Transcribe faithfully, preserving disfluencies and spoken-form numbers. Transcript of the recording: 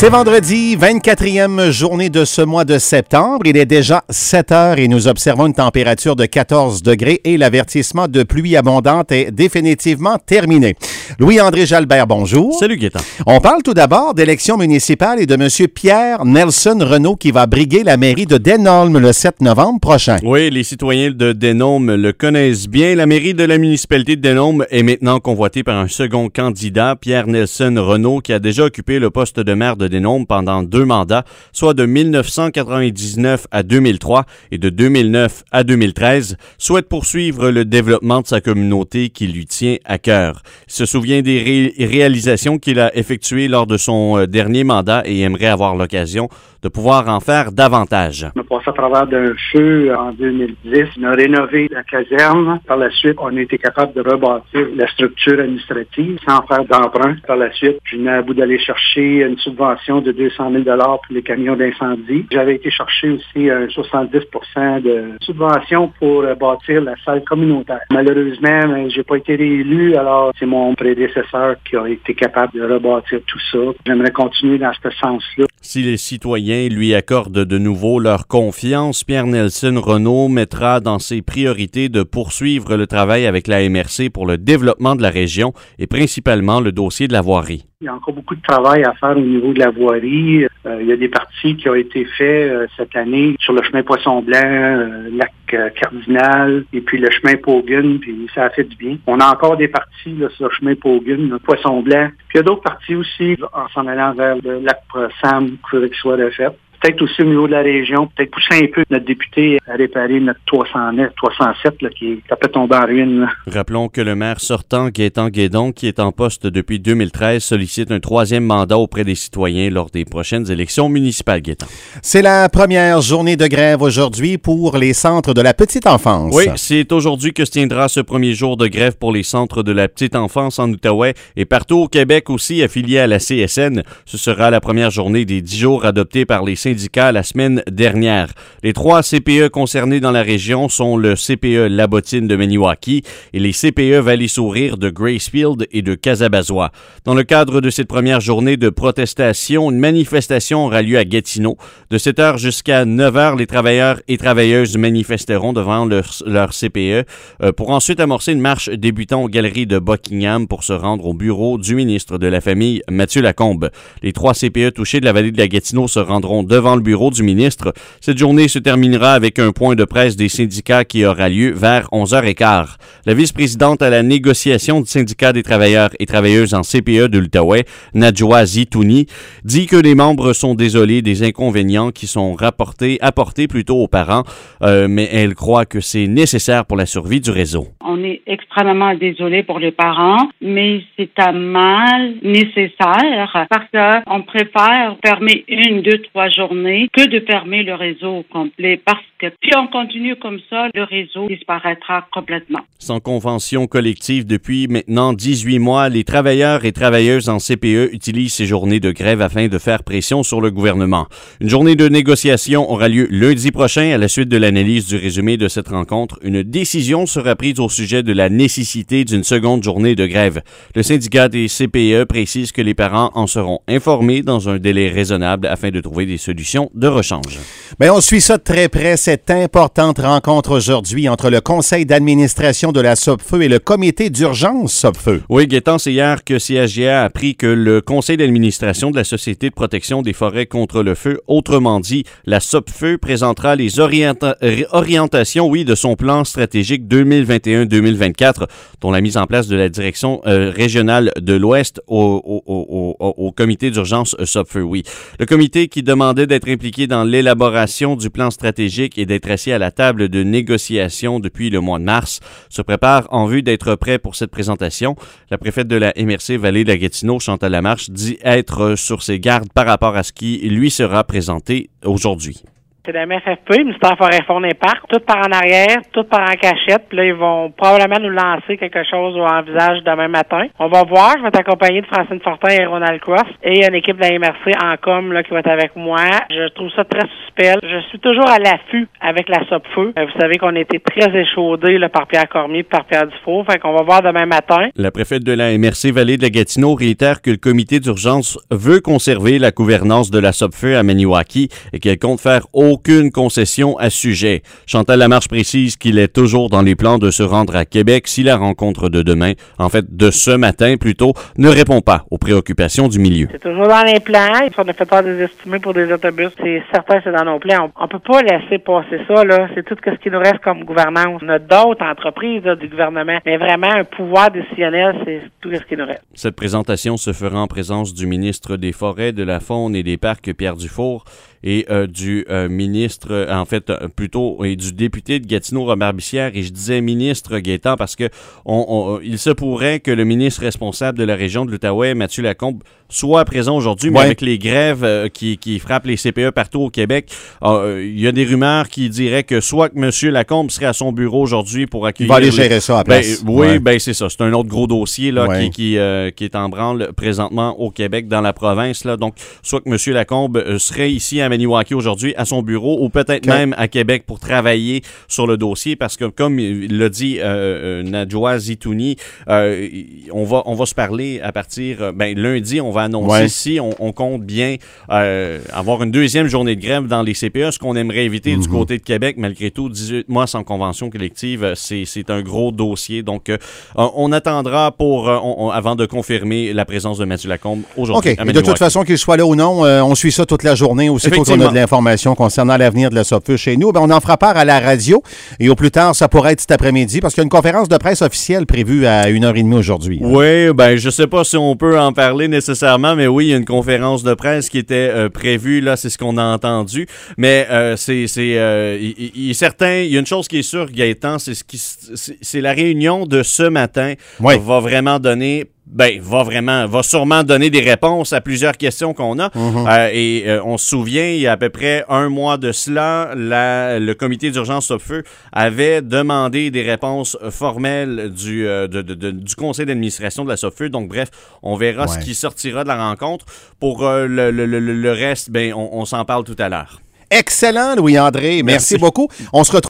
C'est vendredi, vingt-quatrième journée de ce mois de septembre. Il est déjà sept heures et nous observons une température de quatorze degrés et l'avertissement de pluie abondante est définitivement terminé. Louis-André Jalbert, bonjour. Salut Gaétan. On parle tout d'abord d'élections municipales et de M. Pierre Nelson Renaud qui va briguer la mairie de Denholm le sept novembre prochain. Oui, les citoyens de Denholm le connaissent bien. La mairie de la municipalité de Denholm est maintenant convoitée par un second candidat, Pierre Nelson Renaud, qui a déjà occupé le poste de maire de Denholm pendant deux mandats, soit de mille neuf cent quatre-vingt-dix-neuf à deux mille trois et de deux mille neuf à deux mille treize, souhaite poursuivre le développement de sa communauté qui lui tient à cœur. Il se souvient des ré- réalisations qu'il a effectuées lors de son euh, dernier mandat et aimerait avoir l'occasion de pouvoir en faire davantage. On a passé à travers d'un feu en deux mille dix. On a rénové la caserne. Par la suite, on a été capable de rebâtir la structure administrative sans faire d'emprunt. Par la suite, je venais à bout d'aller chercher une subvention de deux cent mille dollars pour les camions d'incendie. J'avais été chercher aussi un soixante-dix pour cent de subvention pour bâtir la salle communautaire. Malheureusement, j'ai pas été réélu, alors c'est mon prédécesseur qui a été capable de rebâtir tout ça. J'aimerais continuer dans ce sens-là. Si les citoyens lui accordent de nouveau leur confiance, Pierre Nelson Renaud mettra dans ses priorités de poursuivre le travail avec la M R C pour le développement de la région et principalement le dossier de la voirie. Il y a encore beaucoup de travail à faire au niveau de la voirie. Euh, il y a des parties qui ont été faites euh, cette année sur le chemin Poisson-Blanc, euh, lac euh, Cardinal, et puis le chemin Pogun, puis ça a fait du bien. On a encore des parties là, sur le chemin Pogun, le Poisson-Blanc. Puis il y a d'autres parties aussi en s'en allant vers le lac Sam qu'il faudrait qu'il soit refait. Peut-être aussi au niveau de la région, peut-être pousser un peu notre député à réparer notre trois cent neuf, trois cent sept là, qui est à peu tombé en ruine. Là. Rappelons que le maire sortant, Gaétan Guédon, qui est en poste depuis deux mille treize, sollicite un troisième mandat auprès des citoyens lors des prochaines élections municipales, Gaétan. C'est la première journée de grève aujourd'hui pour les centres de la petite enfance. Oui, c'est aujourd'hui que se tiendra ce premier jour de grève pour les centres de la petite enfance en Outaouais et partout au Québec aussi affiliés à la C S N. Ce sera la première journée des dix jours adoptés par les syndicats la semaine dernière. Les trois C P E concernés dans la région sont le C P E La Bottine de Maniwaki et les C P E Vallée-Sourire de Gracefield et de Casabazois. Dans le cadre de cette première journée de protestation, une manifestation aura lieu à Gatineau. De sept heures jusqu'à neuf heures, les travailleurs et travailleuses manifesteront devant leur, leur C P E euh, pour ensuite amorcer une marche débutant aux galeries de Buckingham pour se rendre au bureau du ministre de la Famille, Mathieu Lacombe. Les trois C P E touchés de la vallée de la Gatineau se rendront devant le bureau du ministre. Cette journée se terminera avec un point de presse des syndicats qui aura lieu vers onze heures quinze. La vice-présidente à la négociation du syndicat des travailleurs et travailleuses en C P E de l'Outaouais, Nadjoua Zitouni, dit que les membres sont désolés des inconvénients qui sont rapportés, apportés plutôt aux parents, euh, mais elle croit que c'est nécessaire pour la survie du réseau. On est extrêmement désolé pour les parents, mais c'est un mal nécessaire parce qu'on préfère fermer une, deux, trois journées que de fermer le réseau au complet parce que si on continue comme ça, le réseau disparaîtra complètement. Sans convention collective depuis maintenant dix-huit mois, les travailleurs et travailleuses en C P E utilisent ces journées de grève afin de faire pression sur le gouvernement. Une journée de négociation aura lieu lundi prochain à la suite de l'analyse du résumé de cette rencontre. Une décision sera prise au sujet de la nécessité d'une seconde journée de grève. Le syndicat des C P E précise que les parents en seront informés dans un délai raisonnable afin de trouver des solutions de rechange. Bien, on suit ça de très près, cette importante rencontre aujourd'hui entre le conseil d'administration de la Sopfeu et le comité d'urgence Sopfeu. Oui, Gaétan, c'est hier que C H G A a appris que le conseil d'administration de la Société de protection des forêts contre le feu, autrement dit, la Sopfeu, présentera les orienta- orientations, oui, de son plan stratégique deux mille vingt et un deux mille vingt-quatre, dont la mise en place de la direction euh, régionale de l'Ouest au, au, au, au, au comité d'urgence Sopfeu, oui. Le comité qui demandait d'être impliqué dans l'élaboration du plan stratégique et d'être assis à la table de négociation depuis le mois de mars se prépare en vue d'être prêt pour cette présentation. La préfète de la M R C Vallée de la Gatineau, Chantal Lamarche, dit être sur ses gardes par rapport à ce qui lui sera présenté aujourd'hui. C'est la M F F P, ministère Forêt Faune et Parc, tout par en arrière, tout par en cachette. Puis là, ils vont probablement nous lancer quelque chose au envisage demain matin. On va voir. Je vais être accompagné de Francine Fortin et Ronald Cross et une équipe de la M R C en com là, qui va être avec moi. Je trouve ça très suspect. Je suis toujours à l'affût avec la Sopfeu. Vous savez qu'on a été très échaudés là, par Pierre Cormier et par Pierre Dufault. Fait qu'on va voir demain matin. La préfète de la M R C Vallée de la Gatineau réitère que le comité d'urgence veut conserver la gouvernance de la Sopfeu à Maniwaki et qu'elle compte faire aucune concession à ce sujet. Chantal Lamarche précise qu'il est toujours dans les plans de se rendre à Québec si la rencontre de demain, en fait de ce matin plutôt, ne répond pas aux préoccupations du milieu. C'est toujours dans les plans. On a fait faire des estimés pour des autobus. C'est certain que c'est dans nos plans. On, on peut pas laisser passer ça, là. C'est tout ce qui nous reste comme gouvernance. On a d'autres entreprises là, du gouvernement, mais vraiment un pouvoir décisionnel, c'est tout ce qui nous reste. Cette présentation se fera en présence du ministre des Forêts, de la Faune et des Parcs, Pierre Dufour, et euh, du euh, ministre, euh, en fait, euh, plutôt, et du député de Gatineau, Robert Bissière, et je disais ministre Gaétan parce que on, on, il se pourrait que le ministre responsable de la région de l'Outaouais, Mathieu Lacombe, soit présent aujourd'hui, mais ouais. avec les grèves euh, qui, qui frappent les C P E partout au Québec, euh, il y a des rumeurs qui diraient que soit que M. Lacombe serait à son bureau aujourd'hui pour accueillir... Il va aller gérer ça à la place. Ben, oui, ouais. ben c'est ça. C'est un autre gros dossier là ouais. qui, qui, euh, qui est en branle présentement au Québec, dans la province. Là. Donc, soit que M. Lacombe euh, serait ici à Maniwaki aujourd'hui à son bureau ou peut-être okay. même à Québec pour travailler sur le dossier parce que comme l'a dit euh, euh, Nadjoa Zitouni, euh, on va on va se parler à partir ben lundi, on va annoncer ouais. si on, on compte bien euh, avoir une deuxième journée de grève dans les C P E, ce qu'on aimerait éviter mm-hmm. du côté de Québec. Malgré tout, dix-huit mois sans convention collective, c'est c'est un gros dossier. Donc euh, on attendra pour euh, on, on, avant de confirmer la présence de Mathieu Lacombe aujourd'hui. OK. Et de toute façon, qu'il soit là ou non, euh, on suit ça toute la journée. Aussitôt qu'on a de l'information concernant l'avenir de la Sopfeu chez nous, ben on en fera part à la radio et au plus tard, ça pourrait être cet après-midi parce qu'il y a une conférence de presse officielle prévue à une heure trente aujourd'hui. Hein. Oui, ben je sais pas si on peut en parler nécessairement, mais oui, il y a une conférence de presse qui était euh, prévue, là, c'est ce qu'on a entendu. Mais euh, c'est, c'est euh, il, il est certain, il y a une chose qui est sûre, Gaétan, c'est ce qui c'est, c'est la réunion de ce matin oui. va vraiment donner Ben, va vraiment, va sûrement donner des réponses à plusieurs questions qu'on a. Mm-hmm. Euh, et euh, on se souvient, il y a à peu près un mois de cela, la, le comité d'urgence Sopfeu avait demandé des réponses formelles du, euh, de, de, de, du conseil d'administration de la Sopfeu. Donc, bref, on verra ouais. ce qui sortira de la rencontre. Pour euh, le, le, le, le reste, ben, on, on s'en parle tout à l'heure. Excellent, Louis-André. Merci, Merci beaucoup. On se retrouve